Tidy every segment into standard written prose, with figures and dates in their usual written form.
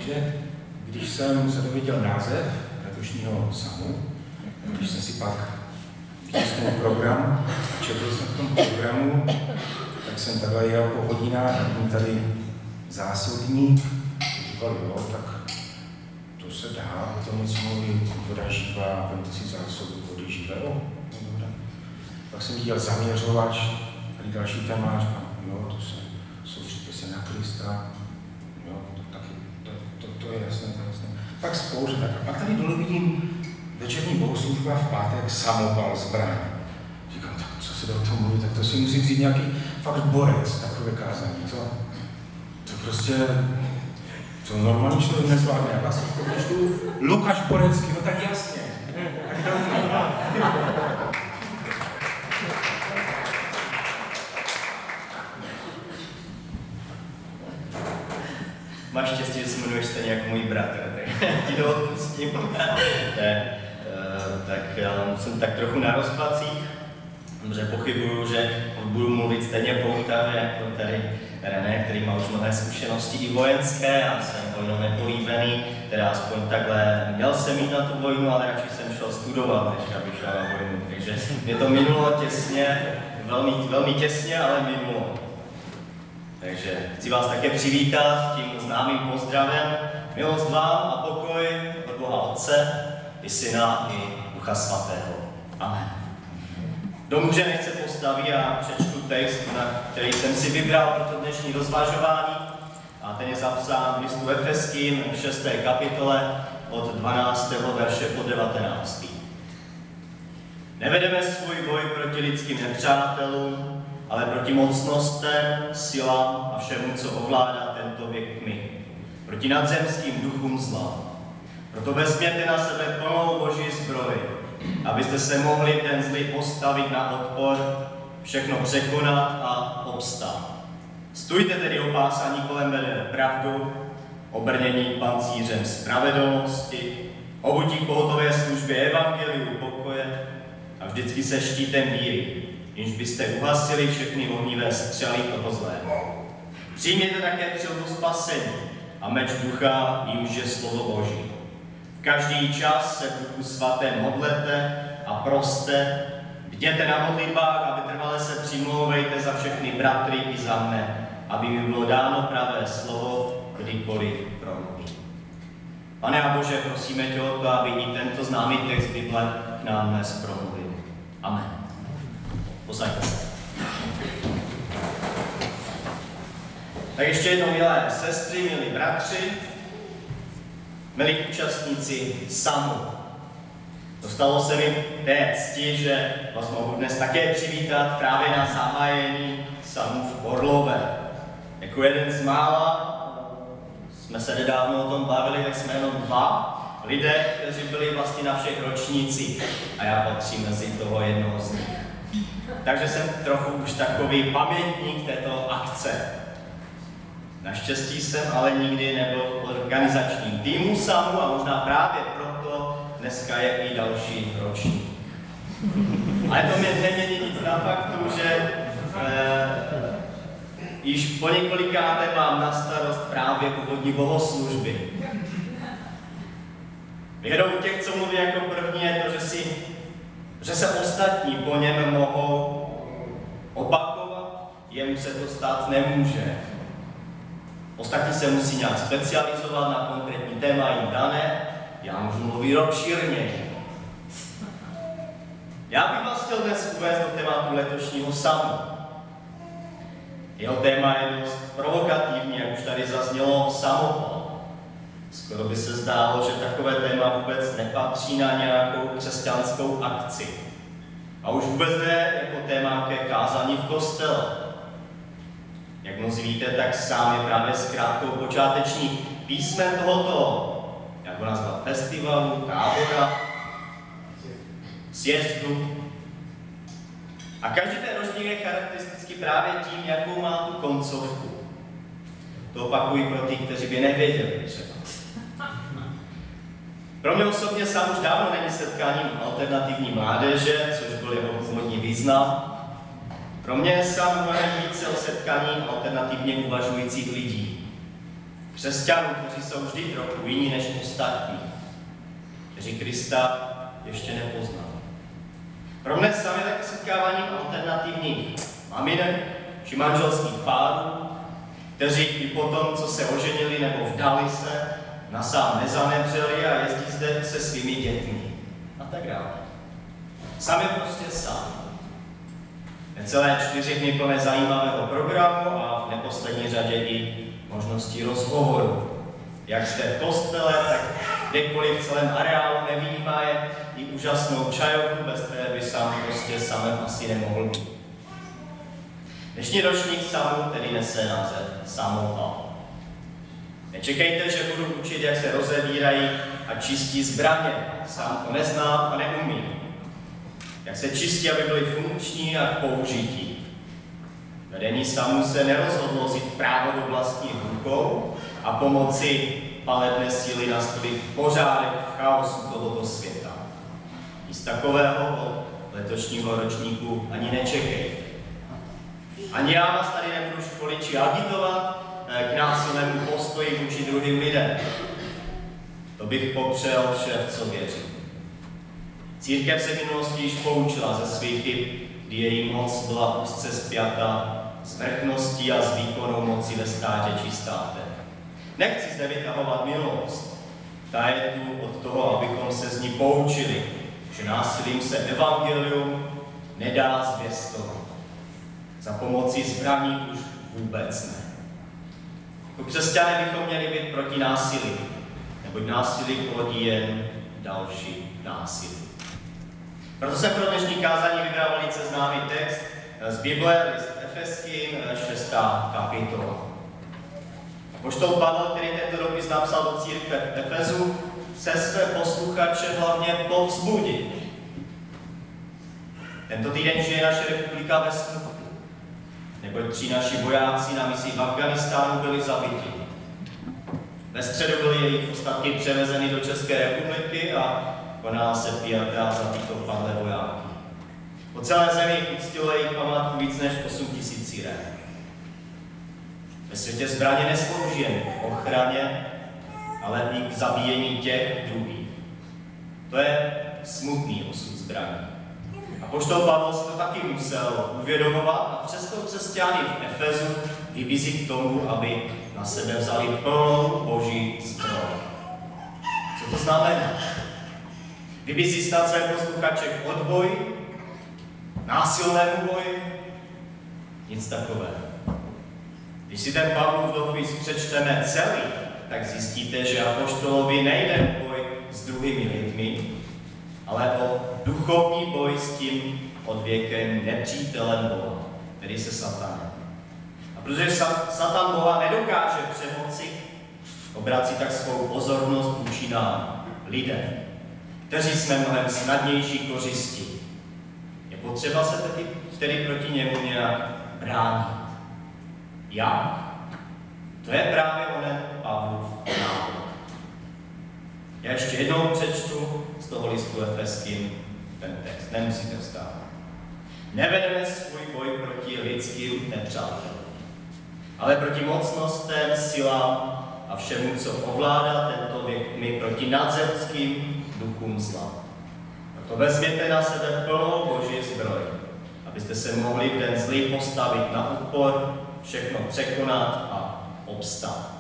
Takže když jsem se dověděl název letošního SAMu, když jsem si pak vytisknul program a četl jsem v tom programu, tak jsem takhle jel po hodinách, vidím tady zásobník, říkal, jo, tak to se dá, to něco mluví, voda živá, vemte si zásobu vody živé, jo, dobré. Pak jsem viděl zaměřovač, tady další téma, jo, to se, soustředíte se na Krista, jo, to taky, to je jasné, to je jasné. Pak spouře, tak a pak tady dole vidím večerní bohoslužba v pátek, samopal, zbraň. Říkám, tak co se do toho mluví, tak to si musí vzít nějaký fakt borec, takové kázání, to prostě, to normální člověk nezvládne. Já vás jako přečtu Lukáš Borecký, no tak jasně. Máš štěstí, že se jmenuješ stejně jako můj bratr, tak ti to odpustím. Tak jsem tak trochu na rozpacích, protože pochybuju, že budu mluvit stejně poutavě jako tady René, který má už mnohé zkušenosti i vojenské a jsem vojnou nepolíbený, teda aspoň takhle měl jsem jít na tu vojnu, ale radši jsem šel studovat, než abych šel na vojnu. Takže mě to minulo těsně, velmi těsně, ale minulo. Takže chci vás také přivítat tím známým pozdravem. Milost vám a pokoj od Boha Otce, i Syna, i Ducha Svatého. Amen. Kdo může, nechce postaví a přečtu text, který jsem si vybral pro to dnešní rozvažování. A ten je zapsán v listu Efeským v 6. kapitole od 12. verše po 19. Nevedeme svůj boj proti lidským nepřátelům, ale proti mocnostem, silám a všemu, co ovládá tento věk tmy, proti nadzemským duchům zla. Proto vezměte na sebe plnou Boží zbroj, abyste se mohli v den zlý postavit na odpor, všechno překonat a obstát. Stůjte tedy opásaní kolem bedel pravdu, obrnění pancířem spravedlnosti, obutí k pohotové službě evangeliu pokoje a vždycky se štítem víry, jímž byste uhasili všechny ohnivé střely toho zlého. Přijměte také přilbu spasení a meč ducha, jímž je slovo Boží. V každý čas se v Duchu Svatém modlete a proste, bděte na modlitbách a vytrvale se přimlouvejte za všechny bratry i za mne, aby mi bylo dáno pravé slovo, kdykoliv promluvím. Pane a Bože, prosíme tě o to, aby i tento známý text Bible k nám dnes promluvil. Amen. Posaďte se. Tak ještě jednou, milé sestry, milí bratři, milí účastníci SAMu. Dostalo se mi té cti, že vás mohu dnes také přivítat právě na zahájení SAMu v Orlové. Jako jeden z mála, jsme se nedávno o tom bavili, tak jsme jenom dva lidé, kteří byli vlastně na všech ročnících a já patřím mezi toho jednoho z nich. Takže jsem trochu už takový pamětník této akce. Naštěstí jsem ale nikdy nebyl v organizačním týmu SAMu a možná právě proto dneska je i další ročník. Ale to mě nemění nic na faktu, že již po několikáté mám na starost právě úvodní bohoslužby. Výhodou těch, co mluví jako první, je to, že se ostatní po něm mohou opakovat, jemu se to stát nemůže. Ostatní se musí nějak specializovat na konkrétní téma jim dané, já můžu mluvit obšírněji. Já bych vás chtěl dnes uvést do tématu letošního SAMu. Jeho téma je dost provokativní, jak už tady zaznělo, samopal. Skoro by se zdálo, že takové téma vůbec nepatří na nějakou křesťanskou akci. A už vůbec ne jako téma ke kázání v kostele. Jak mnozí víte, tak sám je právě zkrátkou počátečních písmen tohoto, jak ho nazvat, festivalu, tábora, sjezdu. A každý ten ročník je charakteristický právě tím, jakou má tu koncovku. To opakuji pro ty, kteří by nevěděli třeba. Pro mě osobně sám už dávno není setkáním alternativní mládeže, což byl jeho původní význam. Pro mě je sám mnohem více o setkání alternativně uvažujících lidí. Křesťanů, kteří jsou vždy trochu jiní než ostatní, kteří Krista ještě nepoznali. Pro mne sami také setkáváním alternativních maminek či manželských párů, kteří i po tom, co se oženili nebo vdali se, na sám nezanevřeli a jezdí zde se svými dětmi a tak dále. Sami prostě sami. Necelé 4 dny plné zajímavého programu a v neposlední řadě i možností rozhovoru. Jak zde v kostele, tak kdekoliv v celém areálu nevyjímaje i úžasnou čajovku, bez které by sám prostě samem asi nemohl být. Dnešní ročník SAMu tedy nese název Samoval. Nečekejte, že budu učit, jak se rozevírají a čistí zbraně. Sám to neznám a neumím. Jak se čistí, aby byly funkční a k použití. Vedení SAMu se nerozhodlo vzít právo do vlastních rukou a pomoci palebné síly nastolit pořádek v chaosu tohoto světa. Nic takového od letošního ročníku ani nečekejte. Ani já vás tady nebudu školit či agitovat k násilnému postoji vůči druhým lidem. To bych popřel vše, v co věřím. Církev se v minulosti již poučila ze svých chyb, kdy její moc byla úzce spjata s vrchností a s výkonnou mocí ve státě či státech. Nechci zde vytahovat minulost. Ta je tu od toho, abychom se z ní poučili, že násilím se evangelium nedá zvěstovat. Za pomocí zbraní už vůbec ne. Jako křesťané bychom měli být proti násilí, neboť násilí plodí jen další násilí. Proto jsem pro dnešní kázání vybral velice známý text z Bible, list Efeským, 6. kapitola. Apoštol Pavel, který tento dopis napsal do církve v Efezu, se své posluchače hlavně povzbudil. Tento týden žije naše republika ve smutku, neboť 3 naši vojáci na misi v Afghánistánu byli zabiti. Ve středu byly jejich ostatky převezeny do České republiky a konala se pieta za tyto padlé vojáky. Po celé zemi uctilo jejich památku víc než 8 000 církev. Ve světě zbraně neslouží jen k ochraně, ale i k zabíjení těch druhých. To je smutný osud zbraní. Apoštol Pavel si to taky musel uvědomovat a přesto křesťany v Efezu vybízí k tomu, aby na sebe vzali plnou boží zbroj. Co to znamená? Vybízí snad své posluchače k odboji, násilnému boji? Nic takového. Když si ten Pavlův dopis přečteme celý, tak zjistíte, že apoštolovi nejde o boj s druhými lidmi, ale o duchovní boj s tím odvěkem nepřítelem Boha, tedy se Satanem. A protože Satan Boha nedokáže přemoci, obrací tak svou pozornost vůči nám, lidem, kteří jsme mnohem snadnější kořisti. Je potřeba se tedy proti němu nějak bránit. Jak? To je právě onen Pavlův návod. Já ještě jednou přečtu z toho listu Efeským ten text. Nemusíte vstávat. Nevedeme svůj boj proti lidským nepřátelům, ale proti mocnostem, silám a všemu, co ovládá tento věk, my proti nadzemským duchům zla. Proto vezměte na sebe plnou boží zbroj, abyste se mohli v den zlý postavit na úpor, všechno překonat a obstát.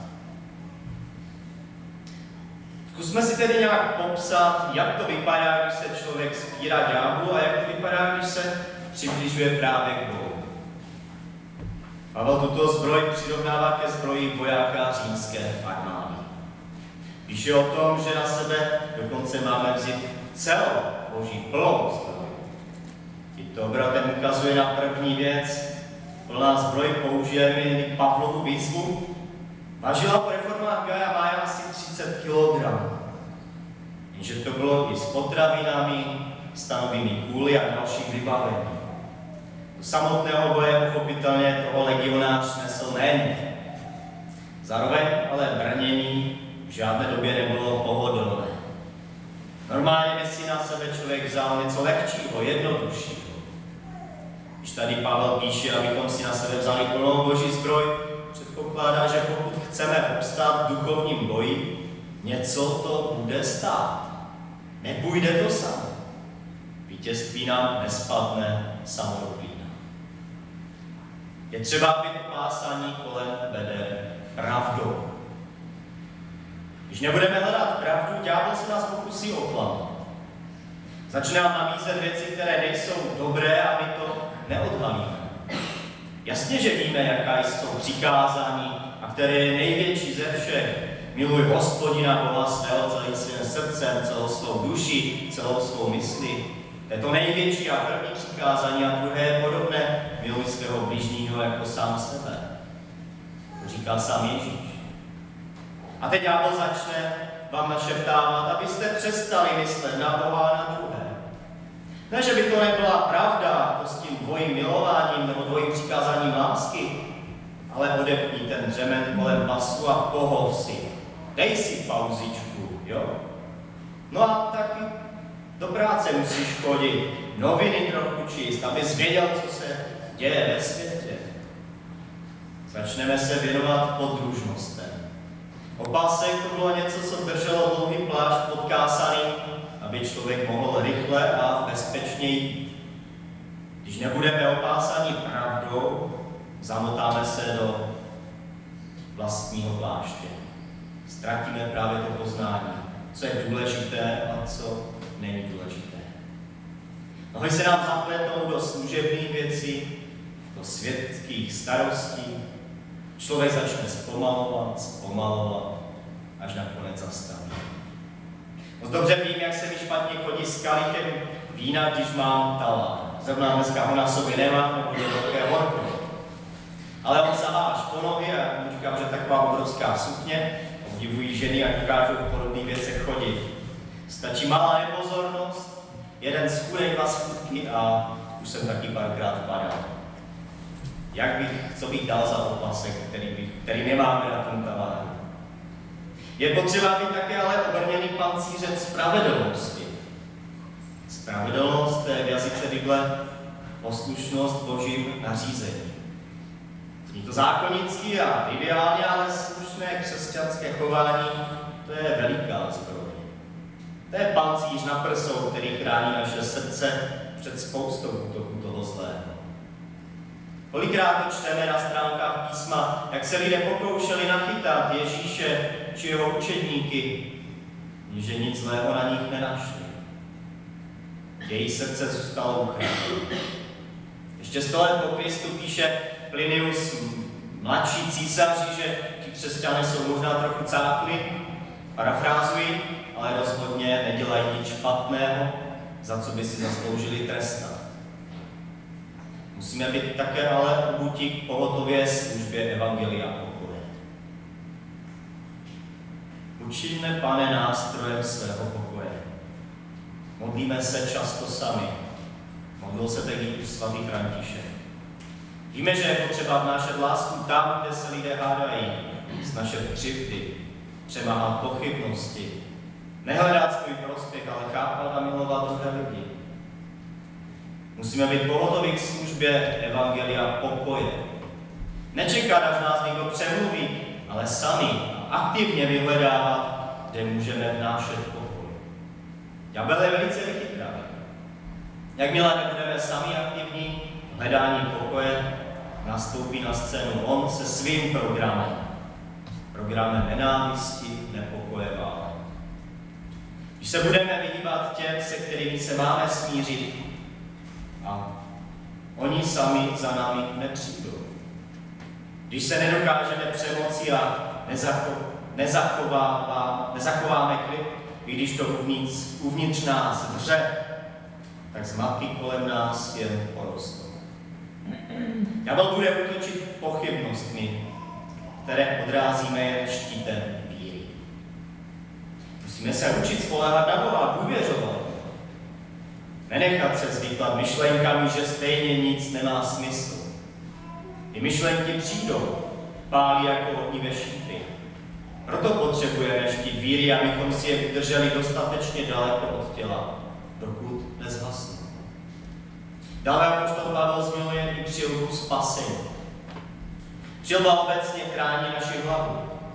Zkusme si tedy nějak popsat, jak to vypadá, když se člověk spírá ďáblu a jak to vypadá, když se přibližuje právě k Bohu. Pavel tuto zbroj přirovnává ke zbroji vojáka římské armády. Píše o tom, že na sebe dokonce máme vzít celou boží plnou zbroj. I to obratem ukazuje na první věc. Plná zbroj použijeme jen Pavlovu výzvu. Vážila po reformách Gaia Mája asi 30 kg. Jenže to bylo i s potravinami, stanovými kůly a dalším vybavením. Do samotného boje pochopitelně toho legionář nesl méně. Zároveň ale brnění v žádné době nebylo pohodlné. Normálně by si na sebe člověk vzal něco lehčího, jednoduššího. Když tady Pavel píše, abychom si na sebe vzali plnou boží zbroj, předpokládá, že pokud chceme obstát v duchovním boji, něco to bude stát. Nepůjde to samo. Vítězství nám nespadne samo do klína. Je třeba, aby opásání kolem vede pravdou. Když nebudeme hledat pravdu, ďábel se nás pokusí oklamat. Začne nám nabízet věci, které nejsou dobré a my to neodhalíme. Jasně, že víme, jaká jsou přikázání a které je největší ze všech. Miluj Hospodina Boha svého celým svým srdcem, celou svou duši, celou svou myslí. To je to největší a první přikázání a druhé je podobné. Miluj svého bližního jako sám sebe. To říká sám Ježíš. A teď ďábel začne vám našeptávat, abyste přestali myslet na Boha a na druhé. Ne, že by to nebyla pravda, to s tím dvojím milováním nebo dvojím přikázáním lásky, ale odepni ten dřemen kolem pasu a pohov si. Dej si pauzičku, jo? No a taky do práce musíš chodit, noviny trochu číst, abys věděl, co se děje ve světě. Začneme se věnovat podružnostem. Opasek to bylo něco, co drželo dlouhý plášť podkásaný, aby člověk mohl rychle a bezpečně jít. Když nebudeme opásaní pravdou, zamotáme se do vlastního pláště. Ztratíme právě to poznání, co je důležité a co není důležité. Nohy se nám zapletou do služebných věcí, do světských starostí. Člověk začne zpomalovat, až nakonec zastaví. Moc dobře vím, jak se mi špatně chodí s kalichem vína, když mám talán. Zrovna dneska ho na sobě nemám, nebo je velké horko. Ale on sahá až po nohy a já mu říkám, že taková obrovská sukně, obdivují ženy a dokážou v podobných věcech chodit. Stačí malá nepozornost, jeden schůdek, dva schůdky a už jsem taky párkrát padal. Co bych dal za opasek, který nemáme na tom taláru? Je potřeba být také ale obrněný pancířem spravedlnosti. Spravedlnost, to je v jazyce Bible poslušnost Božím nařízení. Zní to zákonicky a ideálně, ale slušné křesťanské chování, to je veliká zbroj. To je pancíř na prsou, který chrání naše srdce před spoustou útoků toho zlého. Kolikrát to čteme na stránkách písma, jak se lidé pokoušeli nachytat Ježíše či jeho učedníky, že nic zlého na nich nenašli. Jejich srdce zůstalo uchráněno. Ještě 100 let po Kristu píše Plinius, mladší císaři, že ti křesťané jsou možná trochu cákli, parafrázují, ale rozhodně nedělají nic špatného, za co by si zasloužili trestat. Musíme být také ale obutí k pohotově službě evangelia pokoje. Učiňme, Pane, nástrojem svého pokoje. Modlíme se často sami. Modlil se tehdy svatý František. Víme, že je potřeba vnášet lásku tam, kde se lidé hádají, snašet křivdy, přemáhat pochybnosti, nehledat svůj prospěch, ale chápat a milovat druhé lidi. Musíme být pohotoví k službě evangelia pokoje. Nečekat, až nás někdo přemluví, ale sami aktivně vyhledávat, kde můžeme vnášet pokoj. Ďábel je velice vychytralý. Jakmile nebudeme sami aktivní v hledání pokoje, nastoupí na scénu on se svým programem. Programem nenávisti, nepokoje, války. Když se budeme vyhýbat těm, se kterými se máme smířit, a oni sami za námi nepřijdou. Když se nedokážeme přemoci a nezachováme klid, i když to uvnitř nás vře, tak zmatky kolem nás jen porostou. Ďábel bude útočit pochybnostmi, které odrázíme jen štítem víry. Musíme se učit spoléhat na Boha a důvěřovat. Nenechat se zvyklat myšlenkami, že stejně nic nemá smysl. Ty myšlenky přijdou, pálí jako ohnivé šípy. Proto potřebujeme štít víry, abychom si je udrželi dostatečně daleko od těla, dokud nezhasnou. Dále apoštol Pavel zmiňuje i přilbu spasení. Přilba obecně chrání naši hlavu.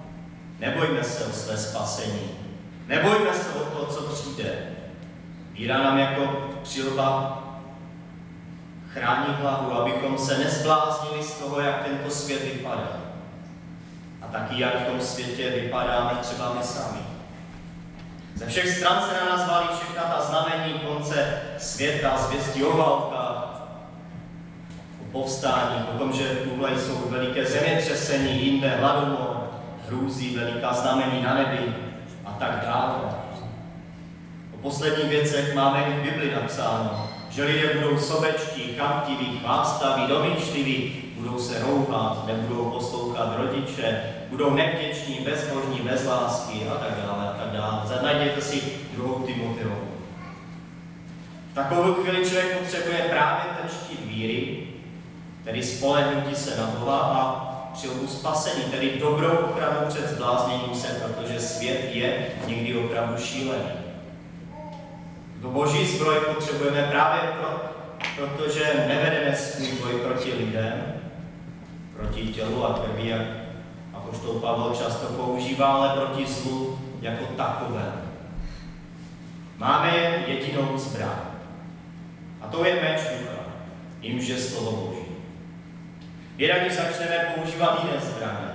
Nebojme se o své spasení. Nebojme se o to, co přijde. Víra nám jako přilba chrání hlavu, abychom se nezbláznili z toho, jak tento svět vypadá. A taky, jak v tom světě vypadáme třeba my sami. Ze všech stran se na nás valí všechna ta znamení konce světa, zvěstí o válkách, o povstání, o tom, že tuhle jsou veliké zemětřesení, jinde hladomor, hrůzí, veliká znamení na nebi a tak dále. O posledních věcech máme i v Bibli napsáno, že lidé budou sobečtí, chamtiví, chvástaví, domýšliví, budou se rouhat, nebudou poslouchat rodiče, budou nevděční, bezbožní, bez lásky a tak dále, a tak dále. Najděte si 2. Timoteovu. V takovou chvíli člověk potřebuje právě ten štít víry, tedy spolehnutí se na Boha a přilbu spasení, tedy dobrou ochranu před zblázněním se, protože svět je někdy opravdu šílený. Tu boží zbroj potřebujeme právě protože nevedeme svůj boj proti lidem, proti tělu a krvi, jak apoštol Pavel často používá, ale proti zlu jako takové. Máme jedinou zbraň. A to je meč ducha, jimž je slovo Boží. Věda, když začneme používat jiné zbraně,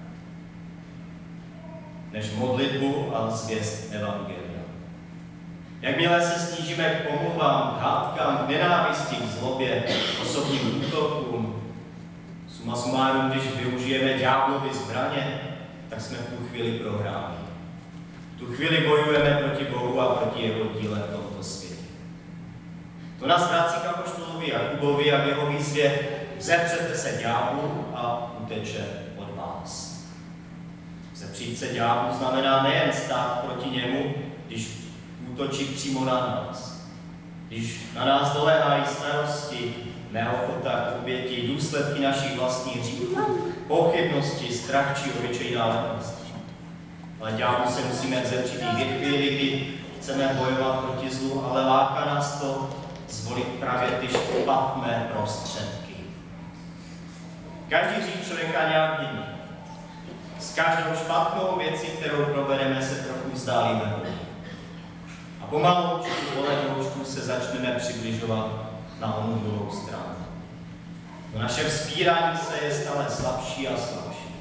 než modlitbu a zvěst evangelia. Jakmile se snížíme k pomluvám, k hádkám, k nenávisti, k zlobě, osobním útokům, suma sumárum, když využijeme ďáblovy zbraně, tak jsme v tu chvíli prohráli. V tu chvíli bojujeme proti Bohu a proti jeho díle v tomto světě. To nás vrací k apoštolovi Jakubovi a v jeho výzvě: vzepřete se ďáblu a uteče od vás. Vzepřít se ďáblu znamená nejen stát proti němu, když útočí přímo na nás. Když na nás doléhají starosti, neochota k oběti, důsledky našich vlastních hříchů, pochybnosti, strach či obyčejná lenost. Ale ďáblu se musíme vzepřít i v chvíli, kdy chceme bojovat proti zlu, ale láká nás to zvolit právě ty špatné prostředky. Každý hřích člověka nějak mění. S každou špatnou věcí, kterou provedeme, se trochu vzdálíme. A pomaloučku, poledoučku se začneme přibližovat na onu druhou stranu. To naše vzpírání se je stále slabší a slabší.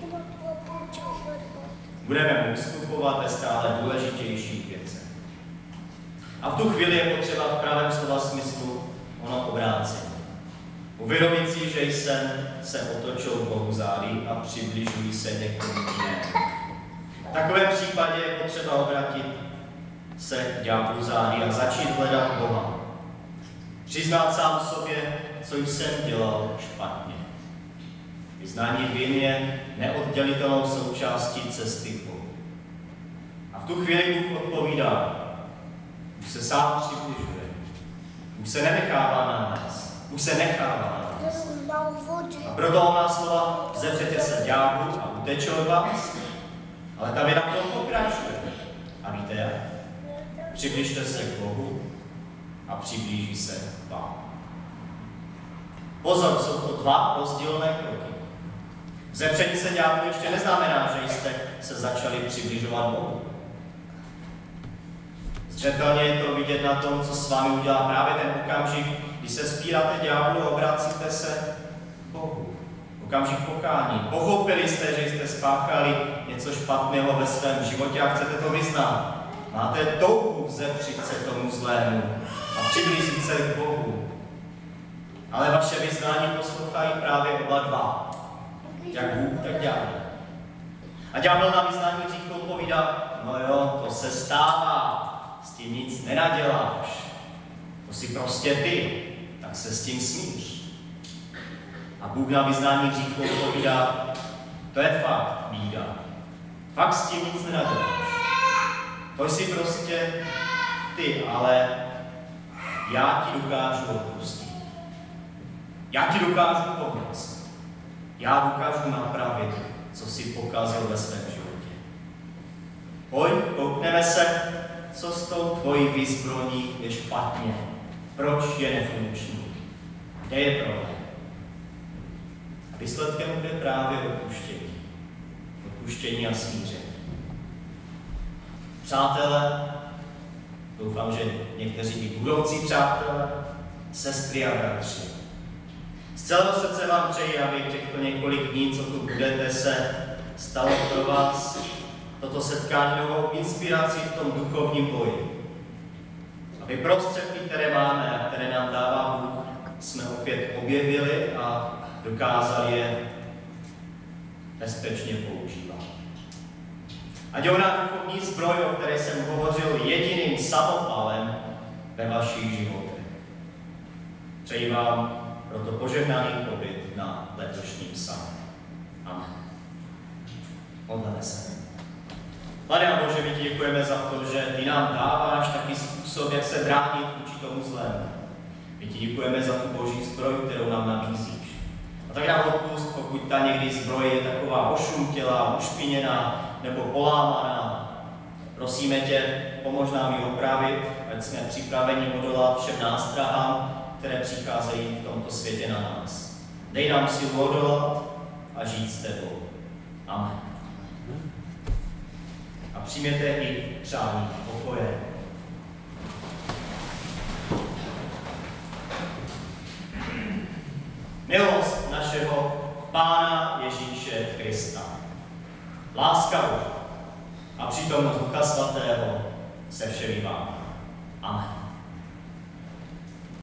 Budeme mu ustupovat ve stále důležitějších věcech. A v tu chvíli je potřeba v pravém slova smyslu ono obrácení. Uvědomit si, že jsem se otočil k Bohu zády a přibližuji se někomu jinému. V takovém případě je potřeba obrátit se k ďáblu zády a začít hledat Boha. Přiznat sám sobě, co jsem dělal špatně. Vyznání vin je neoddělitelnou součástí cesty k Bohu. A v tu chvíli Bůh odpovídá. Bůh se sám přibližuje. Bůh se nenechává na nás. Bůh se nechává na nás. A proto on má slova: vzepřete se ďáblu a uteče od vás. Ale ta věda v tom pokračuje. A víte jak? Přibližte se k Bohu a přiblíží se vám. Pozor, jsou to dva rozdílné kroky. Vzepření se ďáblu ještě neznamená, že jste se začali přibližovat Bohu. Zřetelně je to vidět na tom, co s vámi udělá právě ten okamžik, když se vzpíráte ďáblu a obracíte se k Bohu. Okamžik pokání. Pochopili jste, že jste spáchali něco špatného ve svém životě a chcete to vyznat. Máte touhu vzepřít se tomu zlému a přiblížit se k Bohu. Ale vaše vyznání poslouchají právě oba dva. Jak Bůh, tak ďábel. A ďábel na vyznání hříchu odpovídá: no jo, to se stává, s tím nic nenaděláš. To jsi prostě ty, tak se s tím smíš. A Bůh na vyznání hříchu odpovídá: to je fakt, bída. Fakt s tím nic nenaděláš. To jsi prostě ty, ale já ti dokážu odpustit. Já ti dokážu pomoct. Já dokážu napravit, co jsi pokazil ve svém životě. Pojď, koukneme se, co s tou tvojí výzbroní je špatně. Proč je nefunkční? Kde je problém? A výsledkem bude právě odpuštění. Odpuštění a smíření. přátelé, doufám, že někteří i budoucí přátelé, sestry a bratři. Z celého srdce vám přeji, aby těchto několik dní, co tu budete, se stalo pro vás toto setkání novou inspirací v tom duchovním boji. Aby prostředky, které máme a které nám dává Bůh, jsme opět objevili a dokázali je bezpečně používat. Ať ona duchovní zbroj, o které jsem hovořil, jediným samopalem ve vašich životech. Přeji vám proto požehnaný pobyt na letošním samu. Amen. Modleme se. Pane a Bože, my ti děkujeme za to, že ty nám dáváš taky způsob, jak se bránit vůči tomu zlému. My ti děkujeme za tu boží zbroj, kterou nám nabízíš. A tak nám odpust, pokud ta někdy zbroj je taková ošuntělá, ušpiněná nebo polámaná. Prosíme tě, pomož nám ji opravit, ať jsme připraveni odolat všem nástrahám, které přicházejí v tomto světě na nás. Dej nám silu odolat a žít s tebou. Amen. A přijměte i přání pokoje. Milost našeho Pána Ježíše Krista, láska Boží a přítomnost Ducha Svatého se všemi vámi. Amen.